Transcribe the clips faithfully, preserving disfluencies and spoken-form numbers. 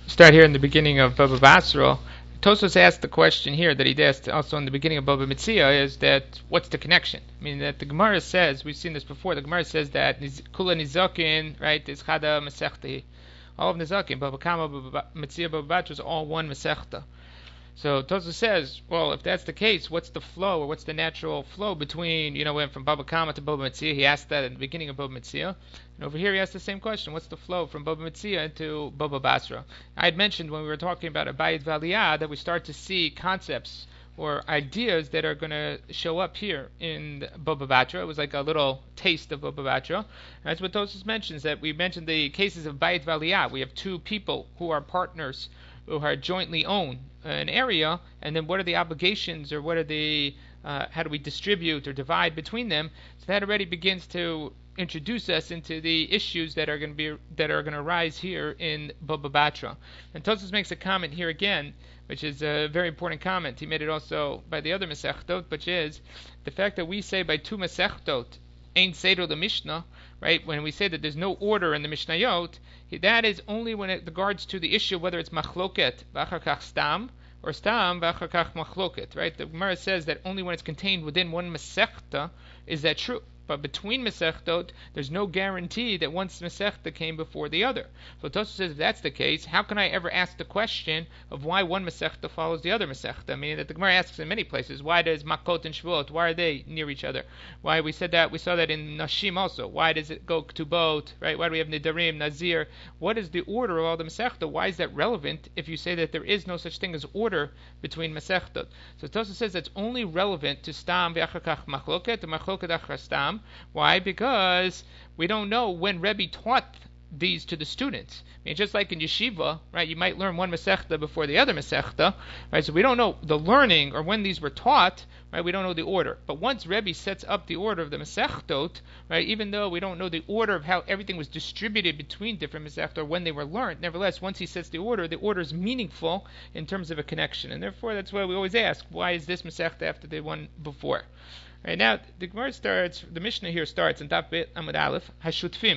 start here in the beginning of Baba Basra. Tosos asked the question here that he asked also in the beginning of Baba Metzia is that what's the connection? I mean that the Gemara says, we've seen this before, the Gemara says that Kula Nizakin, right, is Chada Masechta. All of Nizakin, Baba Kama, Baba Metzia, Baba Batra is all one Masechta. So Tosa says, well, if that's the case, what's the flow or what's the natural flow between, you know, went from Baba Kama to Baba Metzia? He asked that at the beginning of Baba Metzia. And over here he asked the same question, what's the flow from Baba Metzia into Baba Basra? I had mentioned when we were talking about Abayit Valiyah that we start to see concepts or ideas that are going to show up here in Baba Batra. It was like a little taste of Baba Batra. And that's what Tosis mentions, that we mentioned the cases of Bayit Valiyah. We have two people who are partners who are jointly own an area, and then what are the obligations, or what are the uh, how do we distribute or divide between them? So that already begins to introduce us into the issues that are going to be that are going to arise here in Baba Batra. And Tosfos makes a comment here again, which is a very important comment. He made it also by the other Masechtot, which is the fact that we say by two Masechtot, Ein Seder the Mishnah, right? When we say that there's no order in the Mishnayot, that is only when it regards to the issue whether it's machloket v'achar stam or stam v'achar machloket, right? The Gemara says that only when it's contained within one Masechta is that true. But between Masechtot, there's no guarantee that one Masechta came before the other. So Tosfos says, if that's the case, how can I ever ask the question of why one Masechta follows the other Masechta? I mean, that the Gemara asks in many places, why does Makot and Shvuot, why are they near each other? Why we said that, we saw that in Nashim also. Why does it go to Ktubot, right? Why do we have Nidarim, Nazir? What is the order of all the Masechta? Why is that relevant if you say that there is no such thing as order between Masechtot? So Tosfos says that's only relevant to Stam v'achar Machloket, and Machloket achar Stam. Why? Because we don't know when Rebbe taught these to the students. I mean, just like in yeshiva, right? You might learn one Masechta before the other Masechta, right? So we don't know the learning or when these were taught, right? We don't know the order. But once Rebbe sets up the order of the Masechtot, right? Even though we don't know the order of how everything was distributed between different Masechta or when they were learned, nevertheless, once he sets the order, the order is meaningful in terms of a connection, and therefore that's why we always ask, why is this Masechta after the one before? Right now, the Gemara starts, the Mishnah here starts in Daf Bet Amud Aleph, Hashutfim.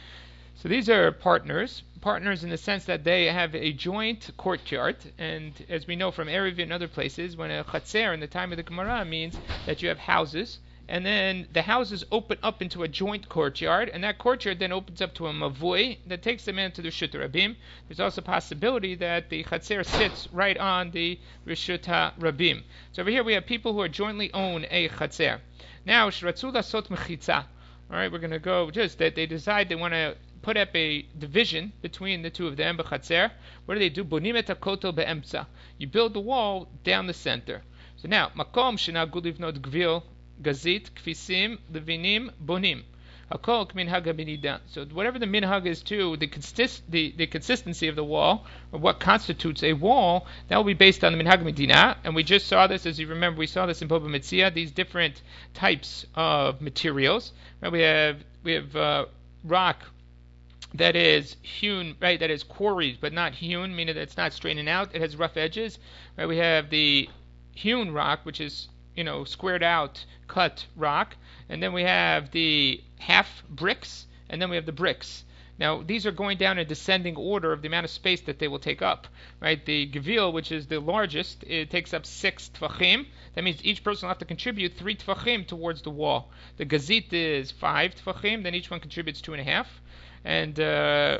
So these are partners, partners in the sense that they have a joint courtyard, and as we know from Erev and other places, when a chatzer in the time of the Gemara means that you have houses, and then the houses open up into a joint courtyard, and that courtyard then opens up to a mavui that takes them into the Rishut Rabim. There's also a possibility that the Chatzer sits right on the Rishut Rabim. So over here we have people who are jointly own a Chatzer. Now, Shratzu Lasot Mechitza. All right, we're going to go just that they decide they want to put up a division between the two of them, b'chatzer. What do they do? Bonim et hakotel be'emtza. You build the wall down the center. So now, makom shenagud livnot gvil gazit kfisim levinim bonim. Hakol k'minhag habinida. So whatever the minhag is to the, consist, the, the consistency of the wall, or what constitutes a wall, that will be based on the minhag medina. And we just saw this, as you remember, we saw this in Baba Metzia, these different types of materials. Right? We have we have uh, rock that is hewn, right? That is quarried but not hewn, meaning that it's not straightened out. It has rough edges. Right? We have the hewn rock, which is you know squared out, cut rock, and then we have the half bricks, and then we have the bricks. Now these are going down in descending order of the amount of space that they will take up. Right? The gevil, which is the largest, it takes up six tfachim. That means each person will have to contribute three tfachim towards the wall. The gazit is five tfachim, then each one contributes two and a half. And uh,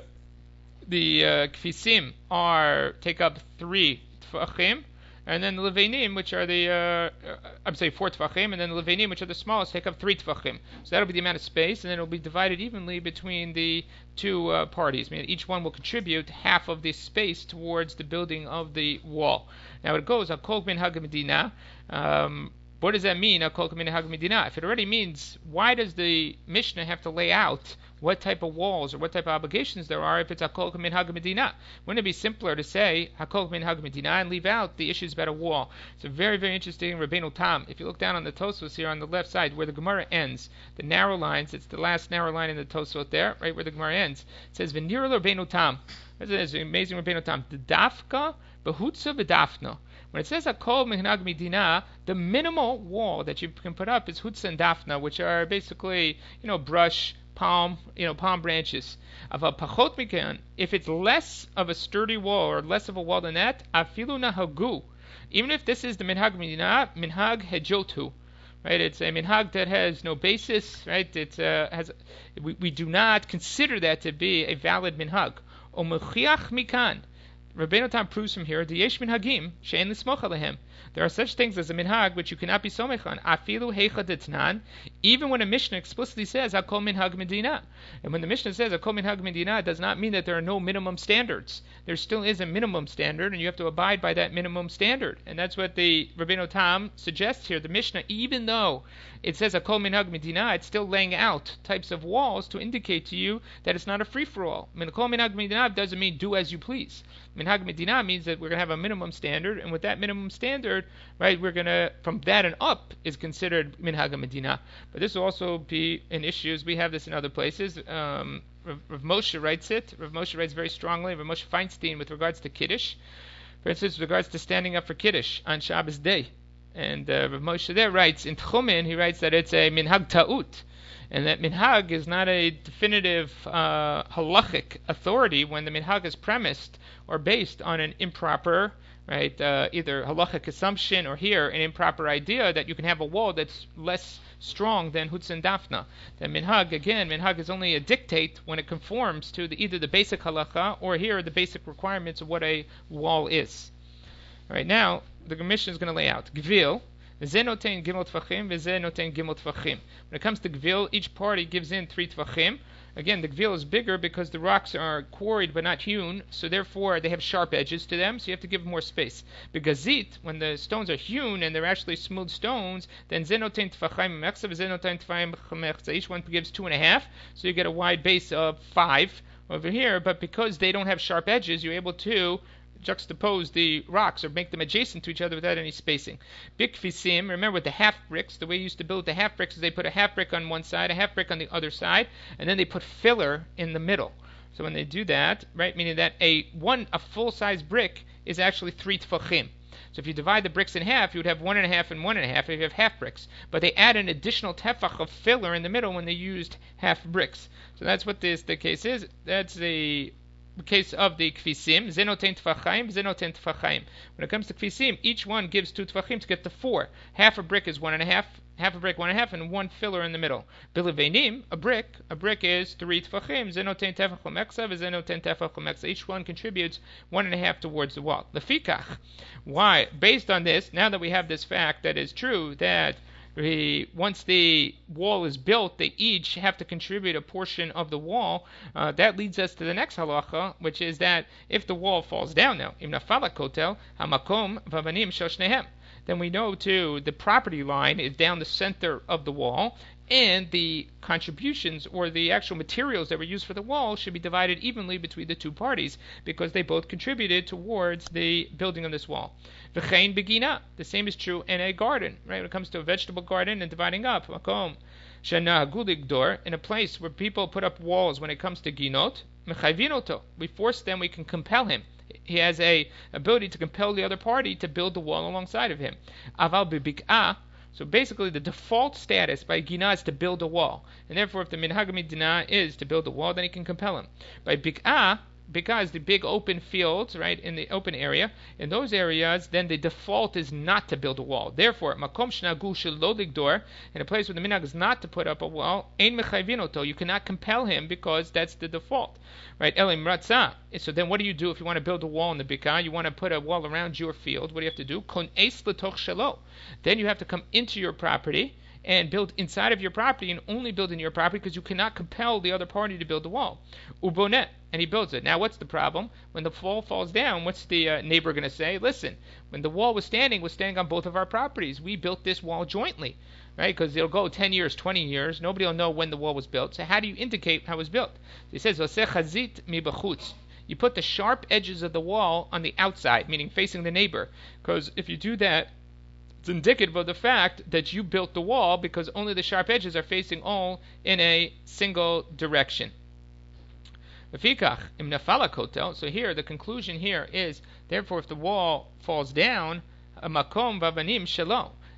the uh, kfisim are take up three tfachim, and then the levanim, which are the uh, I'm saying four tfachim, and then the levanim, which are the smallest, take up three tfachim. So that'll be the amount of space, and then it'll be divided evenly between the two uh, parties. I mean, each one will contribute half of this space towards the building of the wall. Now it goes hakol min hag medina. Um, What does that mean? If it already means, why does the Mishnah have to lay out what type of walls or what type of obligations there are if it's Hakol Min Hag Medina? Wouldn't it be simpler to say Hakol Min Hag Medina and leave out the issues about a wall? It's a very, very interesting Rabbeinu Tam. If you look down on the Tosfos here on the left side where the Gemara ends, the narrow lines, it's the last narrow line in the Tosfot there, right where the Gemara ends. It says V'nir Rabbeinu Tam. This is an amazing Rabbeinu Tam. The Dafka Behutza V'Dafna. When it says Hakol Minhag Medina, the minimal wall that you can put up is Hutza and Dafna, which are basically, you know, brush, palm, you know, palm branches. Aval pachot mikan, if it's less of a sturdy wall or less of a wall than that, afilu nahagu, even if this is the minhag medina, minhag hejotu, right? It's a minhag that has no basis, right? It uh, has, we, we do not consider that to be a valid minhag. O mechiach mikan, Rabbeinu Tam proves from here, the yesh minhagim she'en lismoch alehem. There are such things as a minhag which you cannot be somech on. Afilu heicha detnan, even when a Mishnah explicitly says hakol minhag medina. And when the Mishnah says hakol minhag medina, it does not mean that there are no minimum standards. There still is a minimum standard, and you have to abide by that minimum standard. And that's what the Rabbeinu Tam suggests here. The Mishnah, even though it says hakol minhag medina, it's still laying out types of walls to indicate to you that it's not a free-for-all. I mean, hakol minhag medina doesn't mean do as you please. Minhag medina means that we're going to have a minimum standard, and with that minimum standard, right, we're going to, from that and up, is considered minhag medina. But this will also be an issue, as we have this in other places. Um, Rav, Rav Moshe writes it. Rav Moshe writes very strongly, Rav Moshe Feinstein, with regards to Kiddush. For instance, with regards to standing up for Kiddush on Shabbos day. And uh, Rav Moshe there writes, in Tchumen, he writes that it's a minhag ta'ut. And that minhag is not a definitive uh, halachic authority when the minhag is premised or based on an improper, right, uh, either halachic assumption or here an improper idea that you can have a wall that's less strong than Hutz and Dafna. The minhag, again, minhag is only a dictate when it conforms to the, either the basic halacha or here the basic requirements of what a wall is. All right, now the Mishnah is going to lay out Gvil. When it comes to Gvil, each party gives in three tvachim. Again, the Gvil is bigger because the rocks are quarried but not hewn, so therefore they have sharp edges to them, so you have to give more space. Begazit, when the stones are hewn and they're actually smooth stones, then zenoten tvachim mechsa, zenoten tvachim mechsa. Each one gives two and a half, so you get a wide base of five over here, but because they don't have sharp edges, you're able to juxtapose the rocks or make them adjacent to each other without any spacing. Bikfisim, remember with the half bricks, the way you used to build the half bricks is they put a half brick on one side, a half brick on the other side, and then they put filler in the middle. So when they do that, right, meaning that a one a full size brick is actually three tfachim. So if you divide the bricks in half, you would have one and a half and one and a half if you have half bricks. But they add an additional tefach of filler in the middle when they used half bricks. So that's what this the case is. That's the case of the kfisim, zenoten tfachim, zenoten tfachim. When it comes to kfisim, each one gives two tfachim to get to four. Half a brick is one and a half, half a brick one and a half, and one filler in the middle. Bilevenim, a brick, a brick is three tfachim, zenoten tefachim eksa, zenoten tefachim eksa. Each one contributes one and a half towards the wall. Lefikach. Why? Based on this, now that we have this fact that is true, that We, once the wall is built, they each have to contribute a portion of the wall. Uh, that leads us to the next halacha, which is that if the wall falls down now, im nafala kotel hamakom vavanim shel shnehem, then we know too the property line is down the center of the wall, and the contributions or the actual materials that were used for the wall should be divided evenly between the two parties because they both contributed towards the building of this wall. V'chein begina, the same is true in a garden, right? When it comes to a vegetable garden and dividing up, makom shana guligdor, in a place where people put up walls when it comes to ginot, mechayvinoto, we force them, we can compel him. He has a ability to compel the other party to build the wall alongside of him. Aval bibik'ah, so basically the default status by Gina is to build a wall. And therefore if the minhag medina is to build a wall, then he can compel him. By bik'ah, bik'ah is the big open fields, right, in the open area. In those areas, then the default is not to build a wall. Therefore, makom shnagu shelo ligdor, in a place where the minhag is not to put up a wall, ein mechayvinoto, you cannot compel him because that's the default. Right, elim ratzah. So then what do you do if you want to build a wall in the bik'ah? You want to put a wall around your field. What do you have to do? Kon eis letoch shelo. Then you have to come into your property and build inside of your property and only build in your property because you cannot compel the other party to build the wall. Ubonet, and he builds it. Now what's the problem? When the wall falls down, what's the uh, neighbor going to say? Listen, when the wall was standing, was standing on both of our properties. We built this wall jointly, right? Because it'll go ten years, twenty years. Nobody will know when the wall was built. So how do you indicate how it was built? So he says, Vaseh chazit mi b'chutz. You put the sharp edges of the wall on the outside, meaning facing the neighbor. Because if you do that, it's indicative of the fact that you built the wall because only the sharp edges are facing all in a single direction. So here, the conclusion here is, therefore, if the wall falls down, a makom vavanim shelo,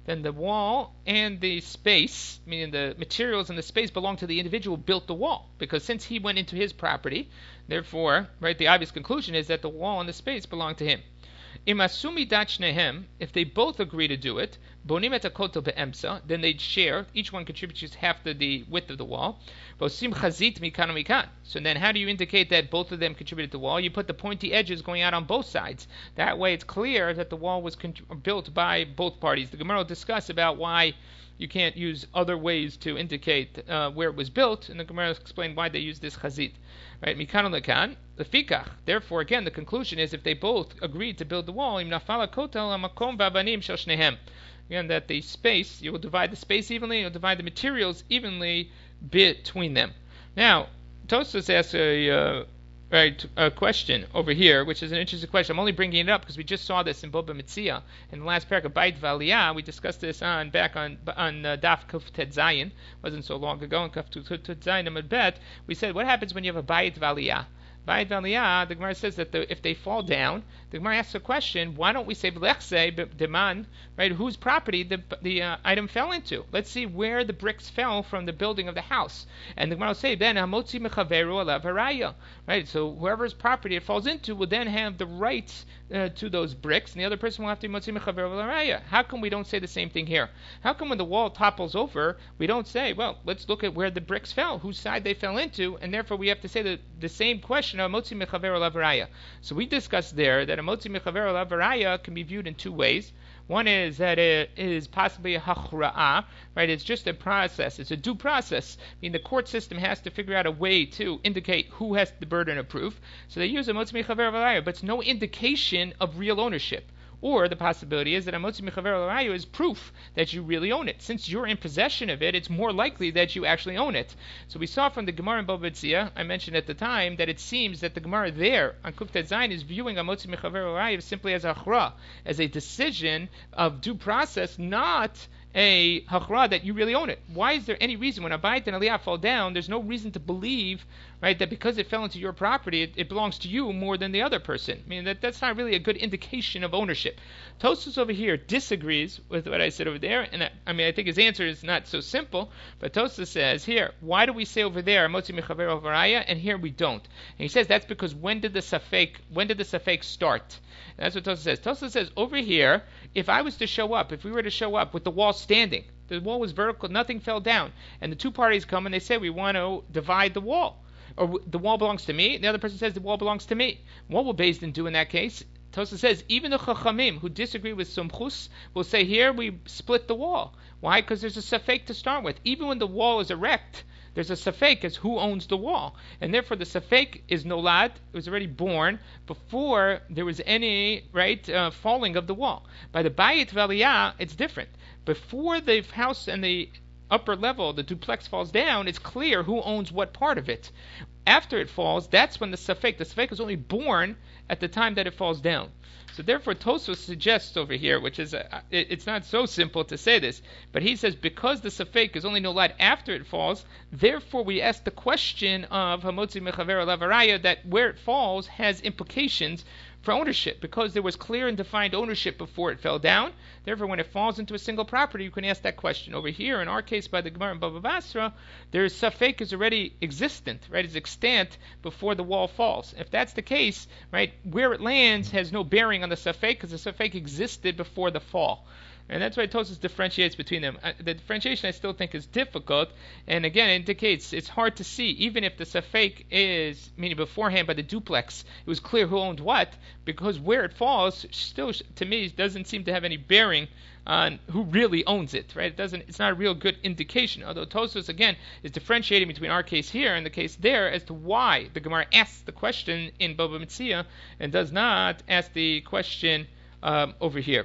then the wall and the space, meaning the materials and the space, belong to the individual who built the wall. Because since he went into his property, therefore, right, the obvious conclusion is that the wall and the space belong to him. Imasumi dachnehem, if they both agree to do it, bonim et hakotel be'emsa, then they'd share. Each one contributes half the, the width of the wall. Bosim chazit mikan mikan. So then, how do you indicate that both of them contributed to the wall? You put the pointy edges going out on both sides. That way, it's clear that the wall was con- built by both parties. The Gemara will discuss about why you can't use other ways to indicate uh, where it was built, and the Gemara will explain why they use this chazit. Right, mikan lekan, the fikach. Therefore, again, the conclusion is if they both agreed to build the wall, im nafala kotel hamakom v'avanim shel shnehem. Again, that the space, you will divide the space evenly, you'll divide the materials evenly between them. Now, Tosfos asks a uh, right a question over here, which is an interesting question. I'm only bringing it up because we just saw this in Baba Metzia in the last parak of Bait Valiyah. We discussed this on back on on uh, Daf Kuf Tet Zayin. Wasn't so long ago in Kuf Tet Zayin Amud Bet. We said what happens when you have a Bait Valiyah. Bait Valiyah, the Gemara says that the, if they fall down, the Gemara asks a question. Why don't we say V'lechse Deman, right? Whose property the the uh, item fell into? Let's see where the bricks fell from the building of the house. And the Gemara will say then Hamotzi Mechaveru Alav Haraya, right? So whoever's property it falls into will then have the rights uh, to those bricks, and the other person will have to Motzi Mechaveru Alav Haraya. How come we don't say the same thing here? How come when the wall topples over, we don't say, well, let's look at where the bricks fell, whose side they fell into, and therefore we have to say the, the same question of Motzi Mechaveru Alav Haraya. So we discussed there that a Motzi Mechaveru Alav Haraya can be viewed in two ways. One is that it is possibly a hachra'ah, right? It's just a process. It's a due process. I mean, the court system has to figure out a way to indicate who has the burden of proof. So they use a motzi mechaver v'raya, but it's no indication of real ownership. Or the possibility is that a motzi mechaver v'raya is proof that you really own it. Since you're in possession of it, it's more likely that you actually own it. So we saw from the Gemara in Bava Metzia, I mentioned at the time, that it seems that the Gemara there on Kuf Tet Zayin is viewing a motzi mechaver v'raya simply as a achra, as a decision of due process, not a hachra that you really own it. Why is there any reason when a bayit and aliyah fall down, there's no reason to believe, right, that because it fell into your property, it, it belongs to you more than the other person? I mean, that, that's not really a good indication of ownership. Tosfos over here disagrees with what I said over there, and I, I mean, I think his answer is not so simple, but Tosfos says here, why do we say over there, motzi mechaver v'raya, and here we don't? And he says that's because when did the safek, when did the safek start? And that's what Tosfos says. Tosfos says over here, if I was to show up, if we were to show up with the wall standing, the wall was vertical, nothing fell down, and the two parties come and they say we want to divide the wall, or the wall belongs to me, and the other person says the wall belongs to me. What will Beis Din do in that case? Tosfos says even the Chachamim who disagree with Sumchus will say here we split the wall. Why? Because there's a safek to start with. Even when the wall is erect, there's a safek as who owns the wall, and therefore the safek is nolad. It was already born before there was any right uh, falling of the wall. By the bayit v'aliyah, it's different. Before the house and the upper level, the duplex falls down, it's clear who owns what part of it. After it falls, that's when the safek, the safek is only born at the time that it falls down. So therefore, Tosfos suggests over here, which is, a, it, it's not so simple to say this, but he says because the safek is only nolad after it falls, therefore we ask the question of hamotzi mechaver alav haraya, that where it falls has implications for ownership, because there was clear and defined ownership before it fell down. Therefore, when it falls into a single property, you can ask that question. Over here, in our case, by the Gemara in Bava Basra, there's safek is already existent, right? It's extant before the wall falls. If that's the case, right, where it lands has no bearing on the safek, because the safek existed before the fall. And that's why Tosfos differentiates between them. Uh, the differentiation I still think is difficult, and again, it indicates it's hard to see, even if the safek is, meaning beforehand by the duplex, it was clear who owned what, because where it falls, still, to me, doesn't seem to have any bearing on who really owns it, right? It doesn't, it's not a real good indication, although Tosfos, again, is differentiating between our case here and the case there as to why the Gemara asks the question in Bava Metzia and does not ask the question um, over here.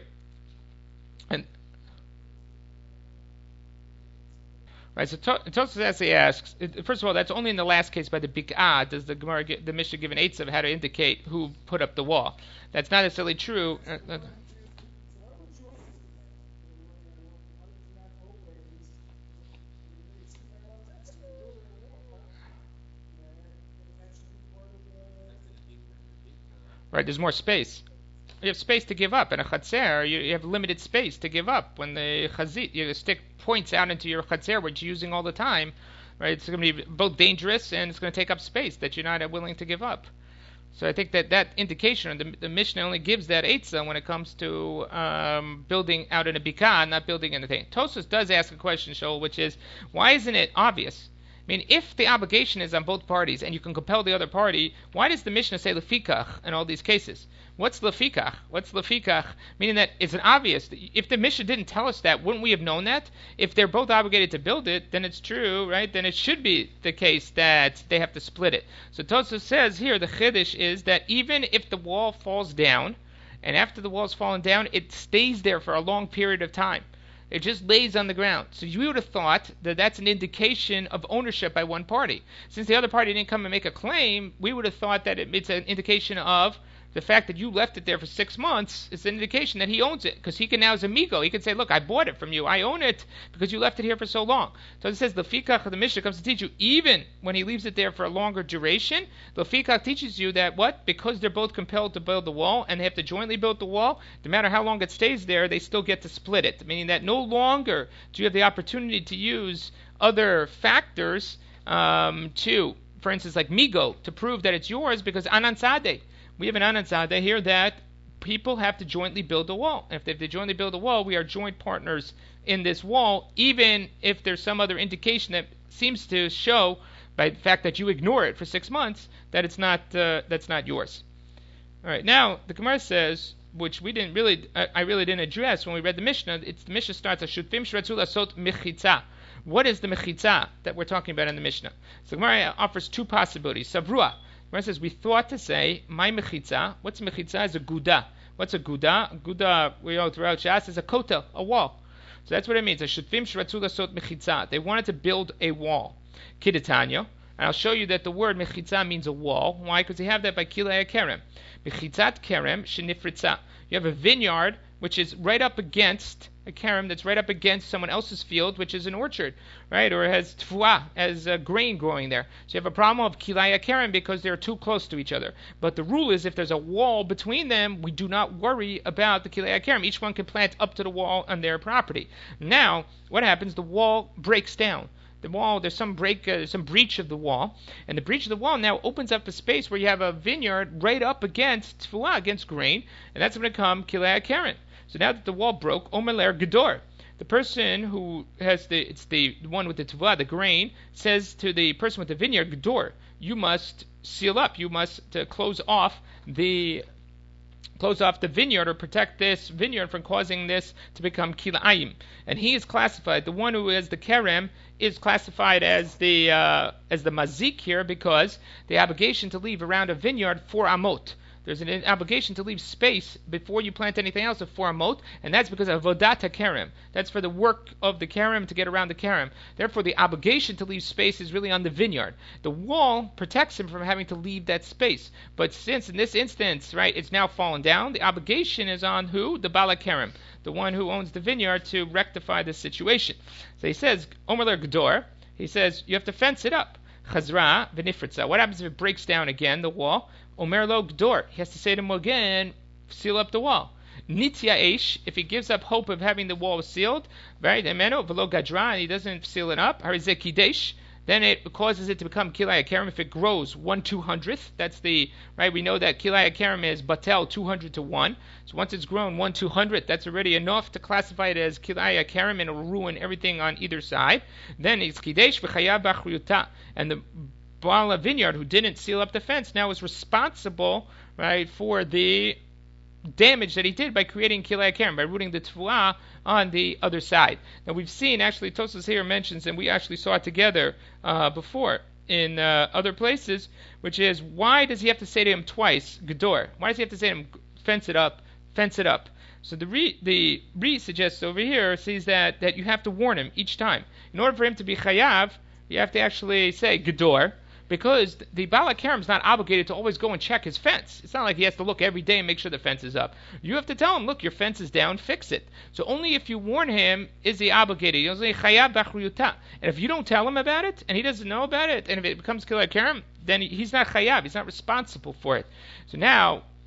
And right, so Tosfos actually asks. First of all, that's only in the last case by the Bik'ah does the Gemara, the Mishnah give an eitzah of how to indicate who put up the wall. That's not necessarily true. Uh, uh, right, there's more space. you have space to give up. In a chatzer, you, you have limited space to give up. When the chazit, you, the stick points out into your chatzer, which you're using all the time, right? It's going to be both dangerous and it's going to take up space that you're not willing to give up. So I think that that indication, the, the Mishnah only gives that eitzah when it comes to um, building out in a bikah, not building anything. Tosfos does ask a question, Shaul, which is, why isn't it obvious? I mean, if the obligation is on both parties and you can compel the other party, why does the Mishnah say lefikach in all these cases? What's lefikach? What's lefikach? Meaning that it's an obvious. If the Mishnah didn't tell us that, wouldn't we have known that? If they're both obligated to build it, then it's true, right? Then it should be the case that they have to split it. So Tosfos says here, the chiddush is that even if the wall falls down, and after the wall's fallen down, it stays there for a long period of time. It just lays on the ground. So you would have thought that that's an indication of ownership by one party. Since the other party didn't come and make a claim, we would have thought that it's an indication of the fact that you left it there for six months is an indication that he owns it, because he can now, as amigo, he can say, look, I bought it from you, I own it because you left it here for so long. So it says the fikach of the Mishnah comes to teach you, even when he leaves it there for a longer duration, the fikach teaches you that what? Because they're both compelled to build the wall and they have to jointly build the wall, no matter how long it stays there, they still get to split it. Meaning that no longer do you have the opportunity to use other factors um, to, for instance, like migo, to prove that it's yours, because anan sadeh. We have an anatzada here that people have to jointly build a wall. And if they jointly build a wall, we are joint partners in this wall, even if there's some other indication that seems to show, by the fact that you ignore it for six months, that it's not uh, that's not yours. All right. Now the Gemara says, which we didn't really, I, I really didn't address when we read the Mishnah. It's the Mishnah starts as shutfim shratzu lasot mechitza. What is the mechitza that we're talking about in the Mishnah? So the Gemara offers two possibilities. Savrua. Where it says, we thought to say, my mechitza, what's mechitza? Is a guda. What's a guda? Guda, we know throughout Shas, is a kotel, a wall. So that's what it means. A shutfim shratzu lasot mechitza. They wanted to build a wall. Kidetanyo. And I'll show you that the word mechitza means a wall. Why? Because you have that by kilei kerem. Mechitzat kerem shenifritza. You have a vineyard which is right up against a kerem that's right up against someone else's field, which is an orchard, right? Or has tfuah, as uh, grain growing there. So you have a problem of kilaya kerem because they're too close to each other. But the rule is if there's a wall between them, we do not worry about the kilaya kerem. Each one can plant up to the wall on their property. Now, what happens? The wall breaks down. The wall, there's some break, uh, some breach of the wall, and the breach of the wall now opens up a space where you have a vineyard right up against tfuah, against grain, and that's going to come kilaya kerem. So now that the wall broke, Omer Gedor, the person who has the, it's the one with the tuvah, the grain, says to the person with the vineyard, Gedor, you must seal up, you must uh, close off the close off the vineyard or protect this vineyard from causing this to become kilayim. And he is classified, the one who has the kerem is classified as the uh, as the mazik here, because the obligation to leave around a vineyard for amot. There's an obligation to leave space before you plant anything else of four amot, and that's because of vodata kerem. That's for the work of the kerem to get around the kerem. Therefore, the obligation to leave space is really on the vineyard. The wall protects him from having to leave that space. But since in this instance, right, it's now fallen down, the obligation is on who? The bala kerem, the one who owns the vineyard, to rectify the situation. So he says, Omer Gedor, he says, you have to fence it up. Chazra v'nifritza. What happens if it breaks down again, the wall? Omer lo Gedor. He has to say to him again, seal up the wall. Nitya Eish, if he gives up hope of having the wall sealed, right? Emeno v'lo gadra, and he doesn't seal it up. Harizeh kidesh. Then it causes it to become kilaya kerem if it grows one two hundredth. That's the right. We know that kilaya kerem is batel two hundred to one. So once it's grown one two hundredth, that's already enough to classify it as kilaya kerem, and it will ruin everything on either side. Then it's kidesh v'chayav b'achriyuta, and the Baal vineyard who didn't seal up the fence now is responsible, right, for the damage that he did by creating kilei kerem, by rooting the tfuah on the other side. Now we've seen, actually, Tosfos here mentions, and we actually saw it together uh, before in uh, other places, which is, why does he have to say to him twice, Gedor? Why does he have to say to him, fence it up, fence it up? So the re, the re suggests over here, sees that, that you have to warn him each time. In order for him to be chayav, you have to actually say Gedor, because the Bala Kerem is not obligated to always go and check his fence. It's not like he has to look every day and make sure the fence is up. You have to tell him, look, your fence is down, fix it. So only if you warn him is he obligated. And if you don't tell him about it, and he doesn't know about it, and if it becomes Kilei Kerem, then he's not chayav, he's not responsible for it. So now,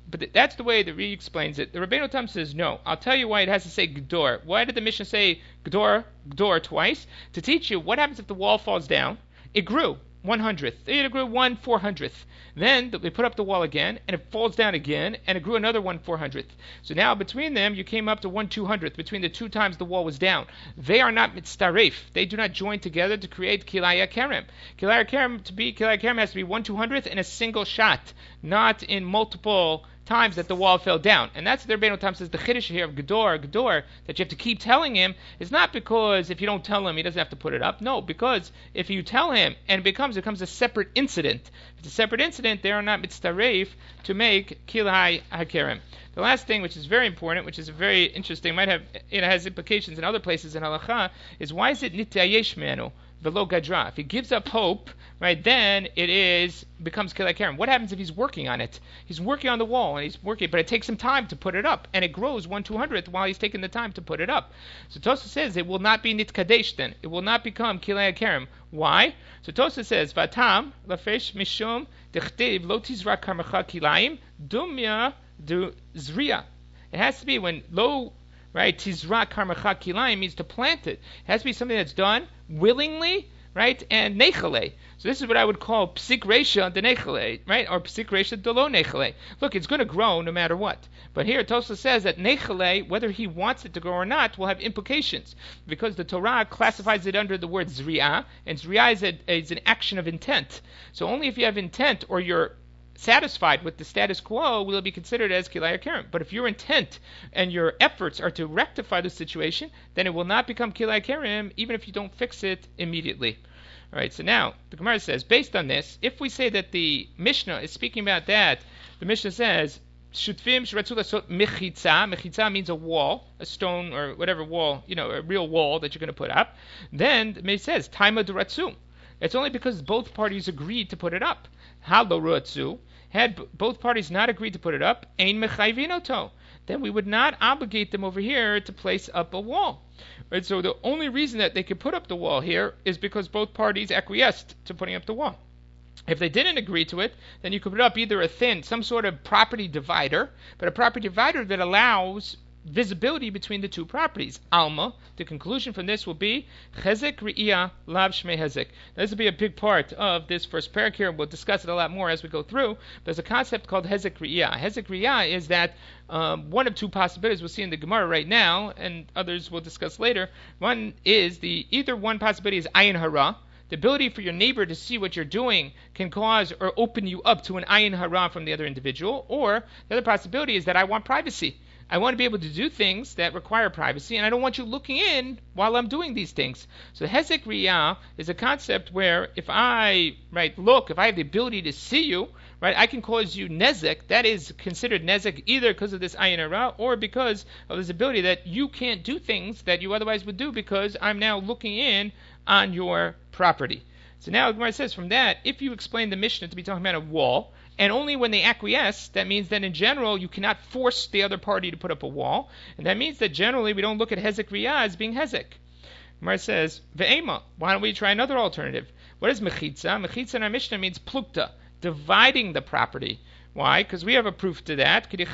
but th- that's the way the Ri explains it. The Rabbeinu Tam says no. I'll tell you why it has to say Gdor. Why did the Mishnah say Gdor, Gdor twice? To teach you what happens if the wall falls down. It grew one hundredth. It grew one four hundredth. Then they put up the wall again, and it falls down again, and it grew another one four hundredth. So now between them, you came up to one two hundredth. Between the two times the wall was down, they are not mitztaref. They do not join together to create kilaya kerem. Kilaya kerem to be kilaya kerem has to be one two hundredth in a single shot, not in multiple times that the wall fell down. And that's what the Rebbeinu Tam says, the chiddush here of Gedor, Gedor, that you have to keep telling him, is not because if you don't tell him, he doesn't have to put it up. No, because if you tell him, and it becomes, it becomes a separate incident. If it's a separate incident, they are not mitztaref to make kilai hakerem. The last thing, which is very important, which is very interesting, might have, it has implications in other places in halacha, is why is it nityayesh menu? Velo gadra. If he gives up hope, right, then it is becomes kilai kerem. What happens if he's working on it? He's working on the wall and he's working, but it takes him time to put it up, and it grows one two hundredth while he's taking the time to put it up. So Tosafos says it will not be nitkadesh then. It will not become kilai kerem. Why? So Tosafos says vatam lafresh mishum dechtiv lo tizrak karmecha kilayim dumya du zriya. It has to be when lo. Right, tizrak karmecha kilayim means to plant it. It has to be something that's done willingly, right, and nechale. So this is what I would call psik reisha de nechale, right, or psik reisha de lo nechale. Look, it's going to grow no matter what. But here Tosafos says that nechale, whether he wants it to grow or not, will have implications because the Torah classifies it under the word zri'ah, and zri'ah is, a, is an action of intent. So only if you have intent or you're satisfied with the status quo will it be considered as kilaya kerem. But if your intent and your efforts are to rectify the situation, then it will not become kilaya kerem even if you don't fix it immediately. All right, so now the Gemara says, based on this, if we say that the Mishnah is speaking about that, the Mishnah says, Shutfim shratzu lasot mechitza. Mechitza means a wall, a stone or whatever wall, you know, a real wall that you're going to put up. Then it says, Taima duratzu. It's only because both parties agreed to put it up. Halo ruatzu. Had b- both parties not agreed to put it up, ein mechayvin oto, then we would not obligate them over here to place up a wall. Right? So the only reason that they could put up the wall here is because both parties acquiesced to putting up the wall. If they didn't agree to it, then you could put up either a thin, some sort of property divider, but a property divider that allows visibility between the two properties. Alma, the conclusion from this will be Chezek Re'iyah Lav Shmei Hezek. This will be a big part of this first parak here. We'll discuss it a lot more as we go through. There's a concept called Hezek Re'iyah. Hezek Re'iyah is that um, one of two possibilities we'll see in the Gemara right now, and others we'll discuss later. One is the either one possibility is Ayin Hara. The ability for your neighbor to see what you're doing can cause or open you up to an Ayin Hara from the other individual. Or the other possibility is that I want privacy. I want to be able to do things that require privacy, and I don't want you looking in while I'm doing these things. So Hezek Riyah is a concept where if I, right, look, if I have the ability to see you, right, I can cause you nezek. That is considered nezek either because of this ayin hara or because of this ability that you can't do things that you otherwise would do because I'm now looking in on your property. So now Gemara says from that, if you explain the Mishnah to be talking about a wall, and only when they acquiesce, that means that in general you cannot force the other party to put up a wall, and that means that generally we don't look at Hezek Riyah as being Hezek. Gemara says, Ve'ema, why don't we try another alternative? What is Mechitza? Mechitza in our Mishnah means plukta, dividing the property. Why? Because we have a proof to that. This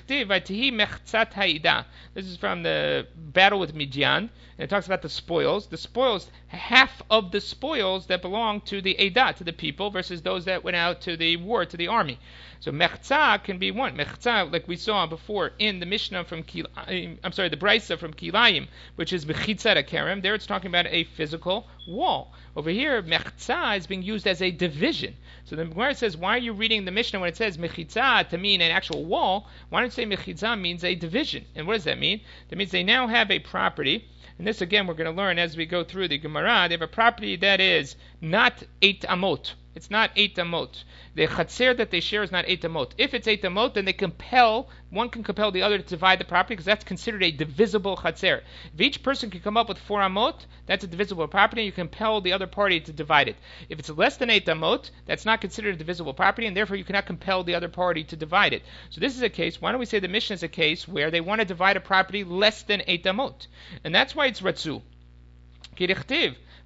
is from the battle with Midian, and it talks about the spoils. The spoils, half of the spoils that belong to the Eidah, to the people, versus those that went out to the war, to the army. So mechza can be one. Mechza, like we saw before in the Mishnah from Kilayim, I'm sorry, the Brisa from Kilayim, which is mechitza kerem. There it's talking about a physical wall. Over here, mechza is being used as a division. So the Gemara says, why are you reading the Mishnah when it says mechitza to mean an actual wall? Why don't you say mechitza means a division? And what does that mean? That means they now have a property. And this again we're going to learn as we go through the Gemara. They have a property that is not eight amot. It's not eight amot. The chatzer that they share is not eight amot. If it's eight amot, then they compel, one can compel the other to divide the property because that's considered a divisible chatzer. If each person can come up with four amot, that's a divisible property, and you compel the other party to divide it. If it's less than eight amot, that's not considered a divisible property, and therefore you cannot compel the other party to divide it. So this is a case, why don't we say the Mishnah is a case where they want to divide a property less than eight amot. And that's why it's ratzu. Kirichtiv.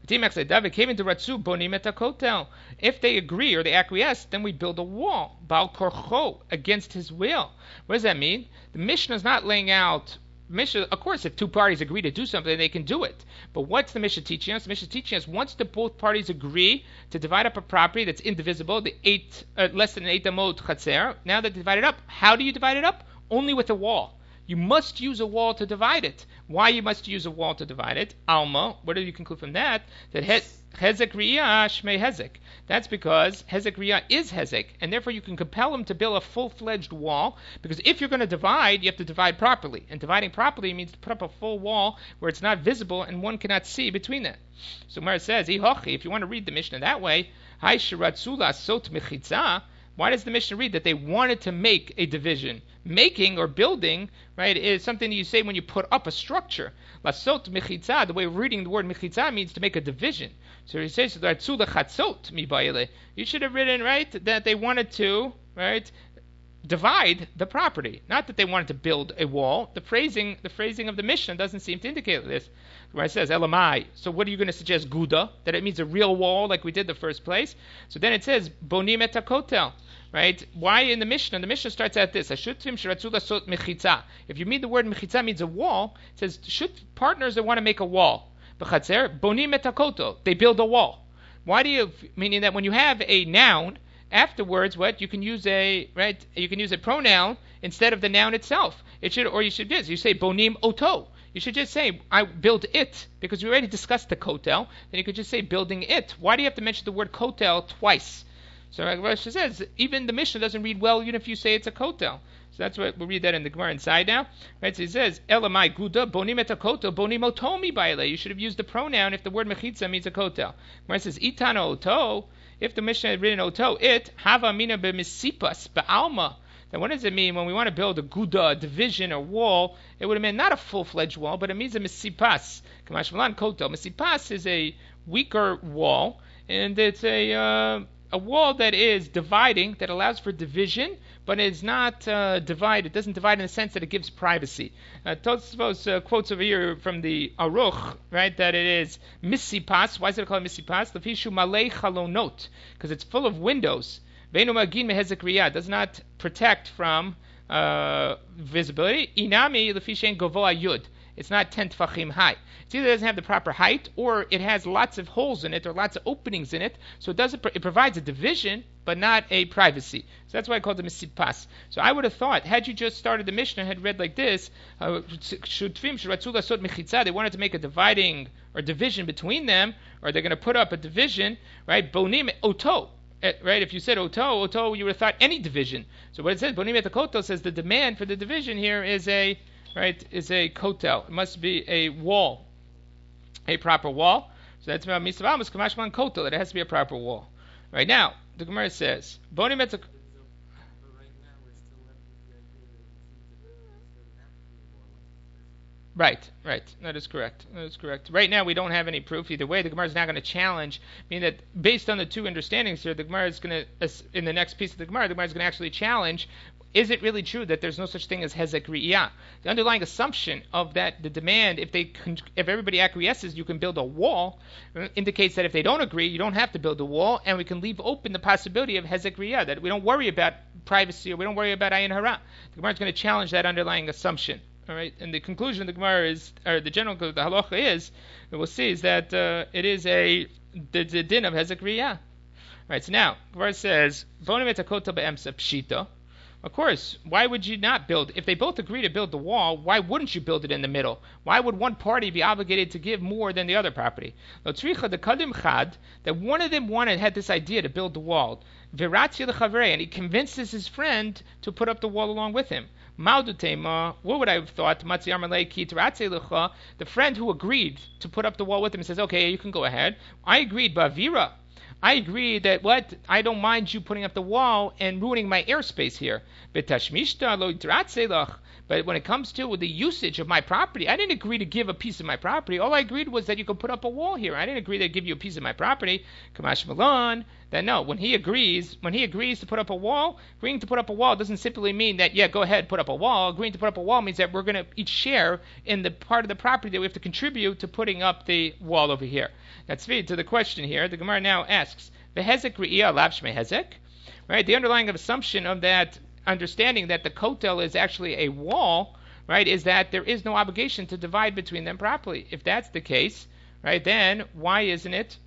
If they agree or they acquiesce, then we build a wall, Bal Korcho, against his will. What does that mean? The Mishnah is not laying out. Mishnah, of course, if two parties agree to do something, they can do it. But what's the Mishnah teaching us? The Mishnah teaching us once the both parties agree to divide up a property that's indivisible, the eight uh, less than an eight amot chatzer. Now that they divide it up, how do you divide it up? Only with a wall. You must use a wall to divide it. Why you must use a wall to divide it? Alma, what do you conclude from that? That Hezek Riyah Shmei Hezek. That's because Hezek Riyah is Hezek, and therefore you can compel him to build a full-fledged wall, because if you're going to divide, you have to divide properly. And dividing properly means to put up a full wall where it's not visible and one cannot see between that. So Mar says, if you want to read the Mishnah that way, Hai Shiratzula Sot Mechitzah. Why does the Mishnah read that they wanted to make a division? Making or building, right, is something that you say when you put up a structure. Lasot mechitzah, the way we're reading the word mechitzah means to make a division. So he says, you should have written, right, that they wanted to, right, divide the property. Not that they wanted to build a wall. The phrasing, the phrasing of the Mishnah doesn't seem to indicate this. Where it says Elamai. So what are you going to suggest? Guda, that it means a real wall, like we did the first place. So then it says Bonim et hakotel. Right? Why in the Mishnah? The Mishnah starts at this. If you mean the word mechitza means a wall, it says should partners that want to make a wall. Bonim et hakotel. They build a wall. Why do you? Meaning that when you have a noun, afterwards, what you can use a right? You can use a pronoun instead of the noun itself. It should, or you should this. You say bonim oto. You should just say, I build it, because we already discussed the kotel. Then you could just say building it. Why do you have to mention the word kotel twice? So Rashi says, even the Mishnah doesn't read well, even if you say it's a kotel. So that's what we'll read that in the Gemara inside now. Right? So he says, Elamai guda bonim et kotel bonim otomi baile. You should have used the pronoun if the word mechitza means a kotel. Gemara says, itano oto. If the Mishnah had written oto, it hava mina b'misipas ba'alma. Then what does it mean when we want to build a guda, a division, or wall? It would have meant not a full-fledged wall, but it means a misipas. Kamash malan kotel. Misipas is a weaker wall, and it's a uh, a wall that is dividing, that allows for division, but it's not uh, divided. It doesn't divide in the sense that it gives privacy. Uh, Tosfos uh, quotes over here from the Aruch, right, that it is misipas. Why is it called misipas? Lefishu malei chalonot, because it's full of windows. Does not protect from uh, visibility. Inami lefishen govoa yud. It's not ten tfachim high. It either doesn't have the proper height, or it has lots of holes in it, or lots of openings in it. So it doesn't. It provides a division, but not a privacy. So that's why I called it misipas. So I would have thought, had you just started the Mishnah, had read like this, uh, they wanted to make a dividing or division between them, or they're going to put up a division, right? Bonim oto. Right, if you said oto, oto, you would have thought any division. So what it says, bonim et kotel, says the demand for the division here is a right is a kotel. It must be a wall, a proper wall. So that's about misavamus kamashman kotel. That it has to be a proper wall. Right now, the Gemara says bonim et. Right, right. That is correct. That is correct. Right now, we don't have any proof either way. The Gemara is not going to challenge. Meaning that based on the two understandings here, the Gemara is going to, in the next piece of the Gemara, the Gemara is going to actually challenge, is it really true that there's no such thing as Hezek Riyah? The underlying assumption of that, the demand, if they, if everybody acquiesces, you can build a wall, indicates that if they don't agree, you don't have to build a wall, and we can leave open the possibility of Hezek Riyah, that we don't worry about privacy, or we don't worry about Ayin Hara. The Gemara is going to challenge that underlying assumption. All right, and the conclusion of the Gemara is, or the general the halacha is, and we'll see, is that uh, it is a the, the din of Hezek Riyah. Right, so now Gemara says, "Bonim et hakota be'emsa pshita." Of course, why would you not build? If they both agree to build the wall, why wouldn't you build it in the middle? Why would one party be obligated to give more than the other property? That one of them wanted had this idea to build the wall. And he convinces his friend to put up the wall along with him. What would I have thought? The friend who agreed to put up the wall with him says, okay, you can go ahead. I agreed, Bavira. I agree that what I don't mind you putting up the wall and ruining my airspace here. But when it comes to the usage of my property, I didn't agree to give a piece of my property. All I agreed was that you could put up a wall here. I didn't agree to give you a piece of my property. Kamash Malan, that no, when he agrees, when he agrees to put up a wall, agreeing to put up a wall doesn't simply mean that, yeah, go ahead, put up a wall. Agreeing to put up a wall means that we're going to each share in the part of the property that we have to contribute to putting up the wall over here. That's to the question here. The Gemara now asks, V'hezek re'iyah lav shmei hezek? Right, the underlying assumption of that understanding that the kotel is actually a wall, right, is that there is no obligation to divide between them properly. If that's the case, right, then why isn't it?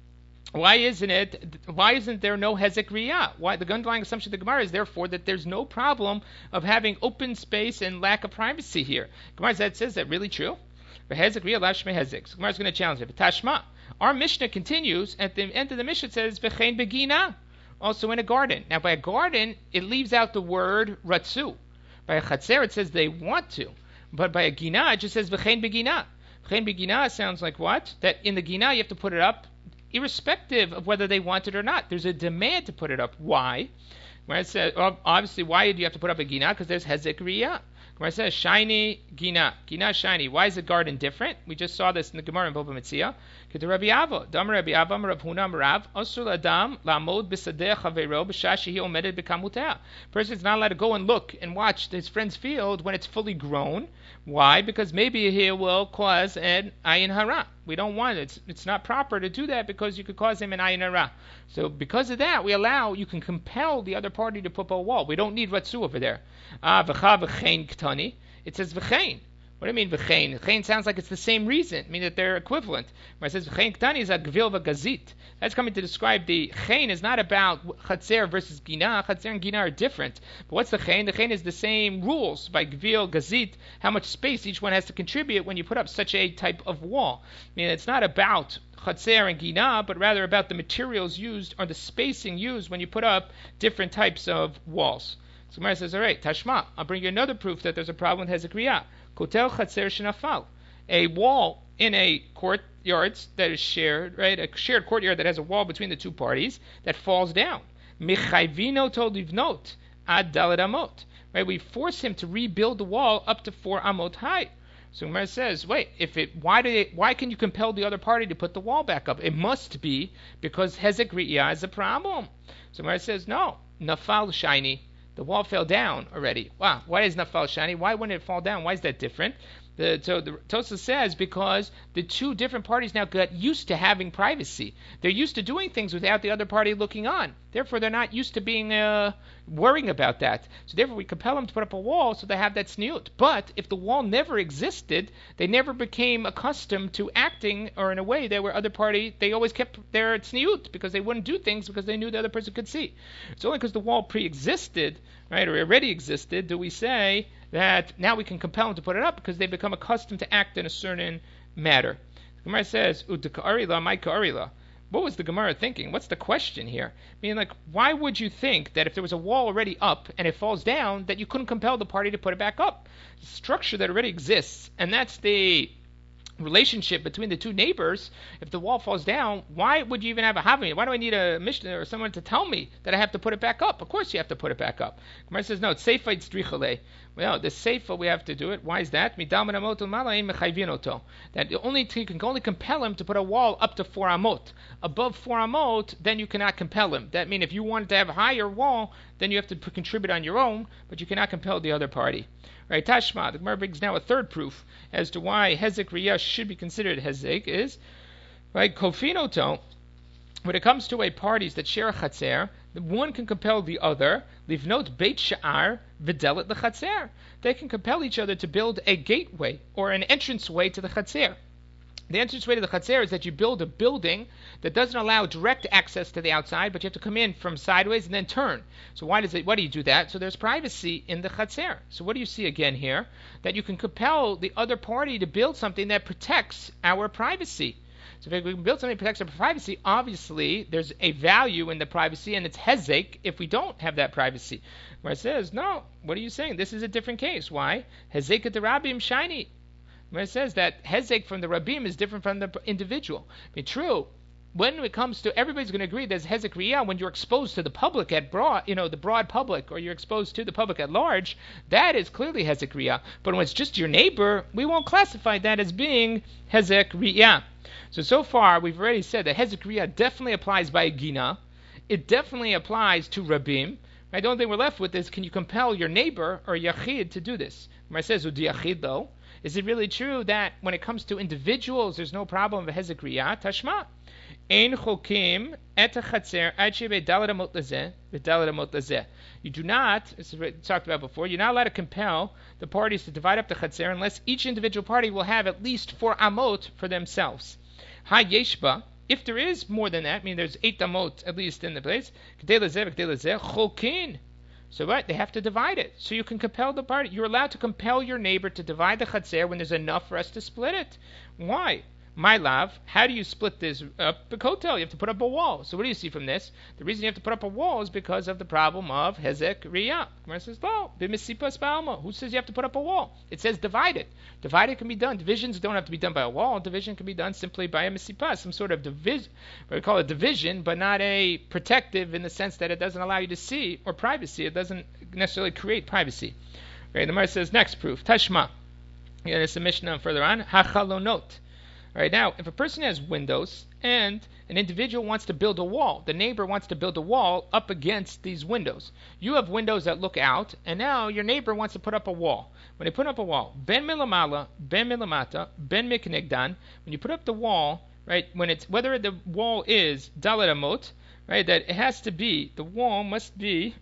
Why isn't it? Why isn't there no hezek riyah? Why the underlying assumption of the Gemara is therefore that there's no problem of having open space and lack of privacy here. Gemara says, says that really true? Hezek riyah lav shmei hezek. So Gemara's going to challenge it. Tashma. Our Mishnah continues at the end of the Mishnah. It says v'chein begina, also in a garden. Now by a garden it leaves out the word ratzu. By a chatzer it says they want to, but by a gina it just says v'chein begina. V'chein begina sounds like what? That in the gina you have to put it up irrespective of whether they want it or not. There's a demand to put it up. Why? When it says, obviously, why do you have to put up a gina? Because there's hezek riyah. When it says shiny gina, gina shiny. Why is the garden different? We just saw this in the Gemara in Bava Metzia. K'to Rabbi Avo, Dam Rabbi Avo, Rav Huna, Rav, Asur Adam, Lamod b'sadeh chavero b'shashi he omedet b'kamutea. Person is not allowed to go and look and watch his friend's field when it's fully grown. Why? Because maybe he will cause an ayin hara. We don't want it. It's, it's not proper to do that because you could cause him an ayin hara. So because of that, we allow, you can compel the other party to put up a wall. We don't need ratzu over there. Ah, v'cha v'chein ktani. It says v'chein. What do you mean v'chein? V'chein sounds like it's the same reason, I mean that they're equivalent. When it says v'chein ktani is a gvil v'gazit. That's coming to describe the chein is not about chatzer versus gina. Chatzer and gina are different. But what's the chein? The chein is the same rules by gvil, gazit, how much space each one has to contribute when you put up such a type of wall. I mean, it's not about chatzer and gina, but rather about the materials used or the spacing used when you put up different types of walls. So Gemara says, all right, Tashma, I'll bring you another proof that there's a problem with hezek riyah. Kotel chatzer shenafal. A wall in a courtyard that is shared, right? A shared courtyard that has a wall between the two parties that falls down. Michayvino to livnot ad daled amot. Right? We force him to rebuild the wall up to four amot high. So Gemara says, wait, if it, why do they, why can you compel the other party to put the wall back up? It must be because hezek riyah is a problem. So Gemara says, no, nafal shiny. The wall fell down already. Wow, why is nafal shiny? Why wouldn't it fall down? Why is that different? The, so the Tosafos says because the two different parties now got used to having privacy. They're used to doing things without the other party looking on. Therefore, they're not used to being uh, worrying about that. So therefore, we compel them to put up a wall so they have that sniut. But if the wall never existed, they never became accustomed to acting or in a way that where other party, they always kept their sniut because they wouldn't do things because they knew the other person could see. It's only because the wall pre-existed, right, or already existed, do we say that now we can compel them to put it up because they become accustomed to act in a certain matter. The Gemara says, Udka'arila, my ka'arila. What was the Gemara thinking? What's the question here? I mean, like, why would you think that if there was a wall already up and it falls down, that you couldn't compel the party to put it back up? It's a structure that already exists, and that's the relationship between the two neighbors. If the wall falls down, why would you even have a having? Why do I need a mishnah or someone to tell me that I have to put it back up? Of course you have to put it back up. Gemara says, no, it's seifa tzrichale. Well, the seifa we have to do it. Why is that? That only you can only compel him to put a wall up to four amot. Above four amot, then you cannot compel him. That means if you wanted to have a higher wall, then you have to p- contribute on your own, but you cannot compel the other party. Right, Tashma, the Gemara brings now a third proof as to why hezek riyah should be considered hezek is, right, kofinoto, when it comes to a parties that share a chatzer, one can compel the other, livnot beit sha'ar v'delet l'chatzer. They can compel each other to build a gateway or an entranceway to the chatzer. The entranceway to the chatzer is that you build a building that doesn't allow direct access to the outside, but you have to come in from sideways and then turn. So why does it? Why do you do that? So there's privacy in the chatzer. So what do you see again here? That you can compel the other party to build something that protects our privacy. So if we can build something that protects our privacy, obviously there's a value in the privacy, and it's hezek if we don't have that privacy. Where it says, no, what are you saying? This is a different case. Why? Hezek at the rabbim shiny. Where it says that hezek from the rabbim is different from the individual. I mean, true. When it comes to, everybody's going to agree there's hezek riyah when you're exposed to the public at broad, you know, the broad public, or you're exposed to the public at large. That is clearly hezek riyah. But when it's just your neighbor, we won't classify that as being hezek riyah. So so far we've already said that hezek riyah definitely applies by a gina. it definitely applies to Rabim. Right? The only thing we're left with is, can you compel your neighbor or Yachid to do this? Gemara says, Udi Yachid though. Is it really true that when it comes to individuals, there's no problem of Hezek Riyah? Tashma. Ein chokim et chatzer ad shebe dalet amot lezeh v'dalet amot lezeh. You do not, this is what we talked about before, you're not allowed to compel the parties to divide up the chatzer unless each individual party will have at least four amot for themselves. Ha yeshba, if there is more than that, meaning there's eight amot at least in the place, k'dei lezeh v'k'dei lezeh chokin. So what? They have to divide it. So you can compel the party. You're allowed to compel your neighbor to divide the chatzer when there's enough for us to split it. Why? My love, how do you split this up? Bekotel, you have to put up a wall. So what do you see from this? The reason you have to put up a wall is because of the problem of Hezek Riyah. Gemara says, no, b'misipas ba'alma. Who says you have to put up a wall? It says divide it. Divide it can be done. Divisions don't have to be done by a wall. Division can be done simply by a misipas, some sort of division. We call it division, but not a protective in the sense that it doesn't allow you to see, or privacy. It doesn't necessarily create privacy. Right, the Gemara says, next proof, Tashma. Yeah, there's a Mishnah further on, Hachalonot. All right, now, if a person has windows and an individual wants to build a wall, the neighbor wants to build a wall up against these windows. You have windows that look out, and now your neighbor wants to put up a wall. When they put up a wall, ben milamala, ben milamata, ben miknegdan, when you put up the wall, right, when it's, whether the wall is dalet amot, right, that it has to be, the wall must be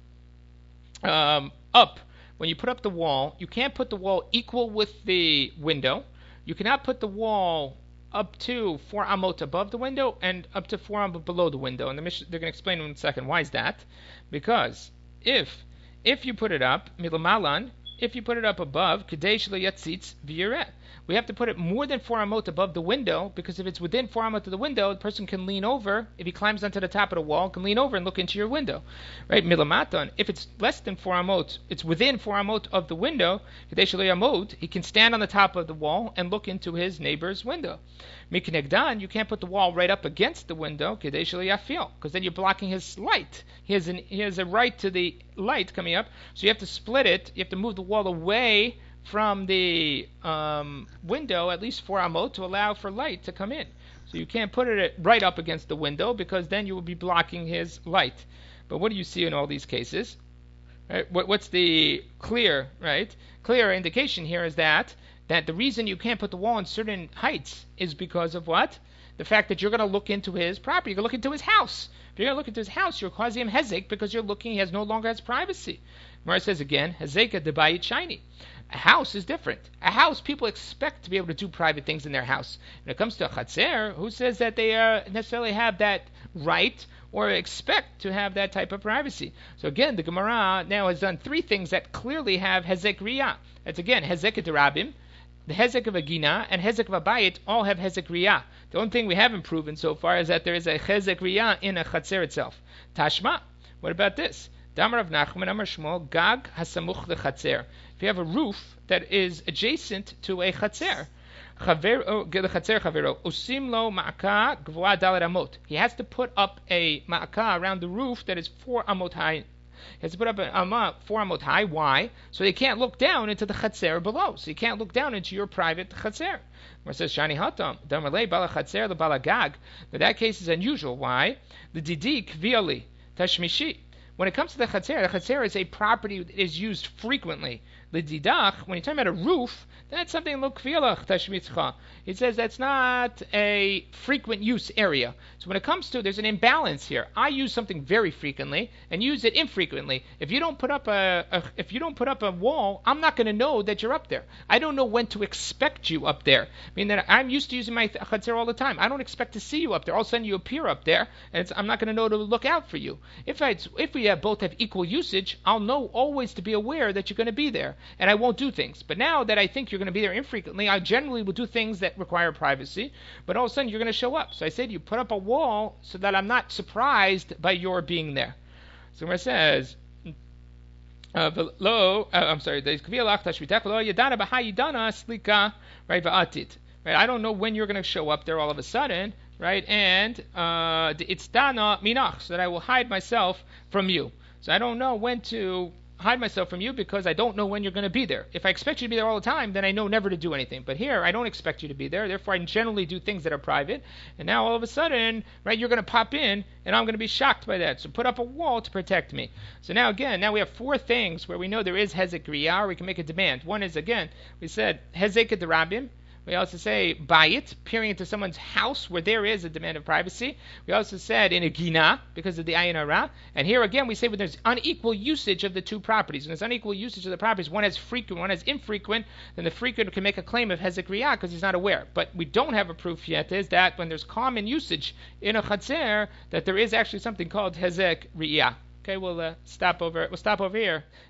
um, up. When you put up the wall, you can't put the wall equal with the window. You cannot put the wall up to four amot above the window and up to four amot below the window. And the Mishnah, they're going to explain in a second why is that. Because if if you put it up, milamalan, if you put it up above, kadesh leyatzitz v'yireh, we have to put it more than four amot above the window, because if it's within four amot of the window, the person can lean over. If he climbs onto the top of the wall, can lean over and look into your window, right? Milamatan. If it's less than four amot, it's within four amot of the window. Kadesh le'amot, he can stand on the top of the wall and look into his neighbor's window. Miknegdan, you can't put the wall right up against the window, kadesh le'yafil, because then you're blocking his light. He has an, he has a right to the light coming up, so you have to split it. You have to move the wall away from the um, window at least four amot to allow for light to come in. So you can't put it right up against the window, because then you will be blocking his light. But what do you see in all these cases? Right? What, what's the clear, right? Clear indication here is that that the reason you can't put the wall in certain heights is because of what? The fact that you're going to look into his property. You're going to look into his house. If you're going to look into his house, you're causing him hezek, because you're looking, he has no longer has privacy. Mara says again, hezeka debayit shiny. A house is different. A house, people expect to be able to do private things in their house. When it comes to a chatzer, who says that they uh, necessarily have that right or expect to have that type of privacy? So again, the Gemara now has done three things that clearly have hezek riyah. That's again, hezek derabim, the hezek of a gina, and hezek of a bayit all have hezek riyah. The only thing we haven't proven so far is that there is a hezek riyah in a chatzer itself. Tashma, what about this? Damar of Nachman, Amar Shmuel, Gag hasamuch lechatzer. If you have a roof that is adjacent to a chatzer, usim lo ma'aka gvoa dalet amot. He has to put up a ma'aka around the roof that is four amot high. He has to put up an amma four amot high. Why? So they can't look down into the chatzer below. So you can't look down into your private chatzer. Where it says shani hatam damarle bala chatzer le bala gag. Now that case is unusual. Why? The didik viali tashmishi. When it comes to the chatzer, the chatzer is a property that is used frequently. The didach, when you're talking about a roof, that's something lo kvialach tashmitzcha. It says that's not a frequent use area. So when it comes to, there's an imbalance here. I use something very frequently and use it infrequently. If you don't put up a, a if you don't put up a wall, I'm not going to know that you're up there. I don't know when to expect you up there. I mean that I'm used to using my chatzer all the time. I don't expect to see you up there. All of a sudden you appear up there, and it's, I'm not going to know to look out for you. If I if we have both have equal usage, I'll know always to be aware that you're going to be there, and I won't do things. But now that I think you're going to be there infrequently, I generally will do things that require privacy, but all of a sudden you're going to show up. So I said you put up a wall so that I'm not surprised by your being there. So where it says, uh, lo, uh, I'm sorry, right, right, I don't know when you're going to show up there all of a sudden, right, and uh, it's dana minach, so that I will hide myself from you. So I don't know when to hide myself from you because I don't know when you're going to be there. If I expect you to be there all the time, then I know never to do anything. But here, I don't expect you to be there. Therefore, I generally do things that are private. And now, all of a sudden, right, you're going to pop in, and I'm going to be shocked by that. So put up a wall to protect me. So now, again, now we have four things where we know there is hezek riyah, or we can make a demand. One is, again, we said hezek derabim. We also say bayit, peering into someone's house where there is a demand of privacy. We also said in a gina, because of the ayin hara. And here again, we say when there's unequal usage of the two properties. When there's unequal usage of the properties, one has frequent, one has infrequent, then the frequent can make a claim of hezek riyah because he's not aware. But we don't have a proof yet is that when there's common usage in a chatzer, that there is actually something called hezek riyah. Okay, we'll uh, stop over. We'll stop over here.